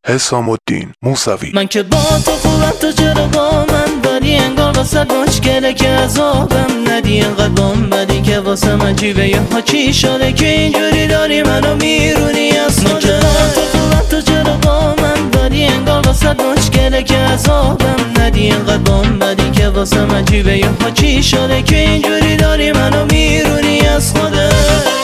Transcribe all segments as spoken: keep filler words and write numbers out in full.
حسام الدین موسوی. من که با تو خوبم تو چرا با من بدی؟ انگار واسه مشکله که عذابم ندی. انقدر بام بدی که واسه من جیبه یه ها چی شده که اینجوری داری منو میرونی از من که با تو خوبم تو چرا با من بدی؟ انگار واسه مشکله که عذابم ندی. انقدر بام بدی که واسه من جیبه یه ها چی شده که اینجوری داری منو میرونی از خودت.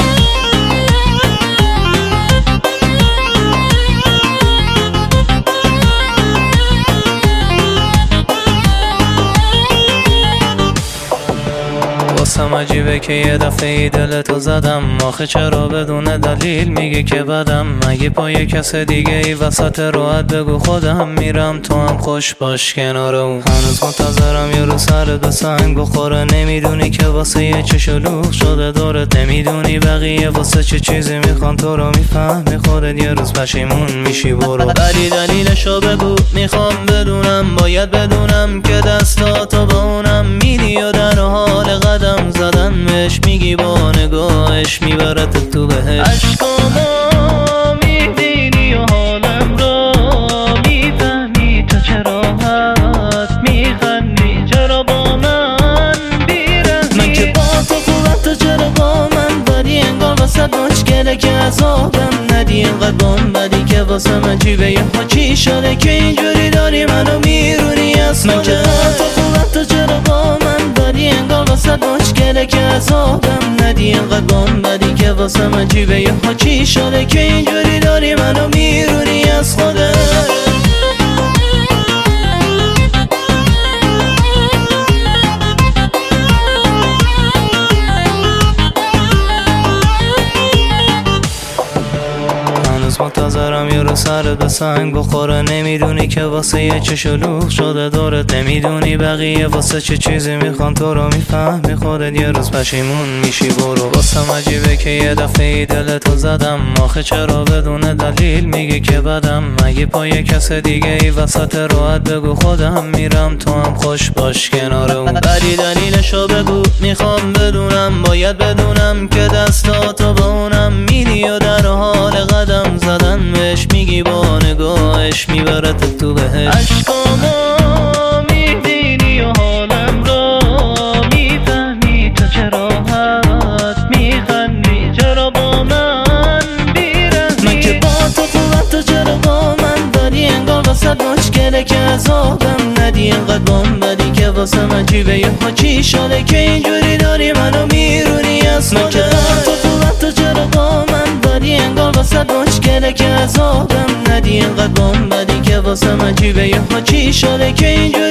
واسم عجیبه که یه دفعه ای دلتو زدم، آخه چرا بدون دلیل میگی که بدم؟ مگه پای کس دیگه ای وسط راحت بگو خودم میرم تو هم خوش باش کنار اون. هنوز منتظرم یه رو سرت به سنگ بخوره، نمیدونی که واسه یه چه شلوغ شده دورت، نمیدونی بقیه واسه چه چیزی میخوان تو رو، میفهمی خودت یه روز پشیمون میشی برو. ولی دلیلشو بگو میخوام بدونم، باید بدونم که دستاتو با اونم میدی و در حال قدم زدن بهش میگی با نگاهش میبرت تو بهش. عشقامو میبینی و حالم رو میفهمی، تو چرا حد میخندی، چرا با من بیرهمی؟ من که با تو خوبم تو چرا با من بدی؟ انگار واسه مشکله که عذابم ندی. انقدر بام بدی که واسه من جیبه یه ها چی شده که اینجوری داری منو میرونی از من که با تو خوبم تو چرا با من بدی؟ انگار واسه مشکله که عذابم ندی. انقدر بام بدی که واسه من جیبه یه ها چی شده که اینجوری داری منو میرونی از خودت. منتظرم یه رو سرت به سنگ بخوره، نمیدونی که واسه یه چه شلوغ شده دورت، نمیدونی بقیه واسه چه چیزی میخوان تو رو، میفهمی خودت یه روز پشیمون میشی برو. واسم عجیبه که یه دفعه ای دلتو زدم، آخه چرا بدون دلیل میگی که بدم؟ مگه پای کس دیگه ای وسط راحت بگو خودم میرم تو هم خوش باش کنار اون. ولی دلیلشو بگو میخوام بدونم، باید بدونم که دستاتو با اونم میدی و در حال قدم زدن بهش میگی با نگاهش میبرت تو بهش. عشقامو میبینی و حالم رو میفهمی، تو چرا حد میخندی، چرا با من بیرهمی؟ من که با تو خوبم تو چرا با من بدی؟ انگار واسه مشکله که عذابم ندی. انقدر بام بدی که واسه من جیبه یه ها چی شده که اینجوری داری منو میرونی از من که با تو خوبم تو چرا با من بدی؟ انگار واسه مشکله که عذابم ندی. انقدر بام بدی که واسه من جیبه یه ها چی شده که اینجوری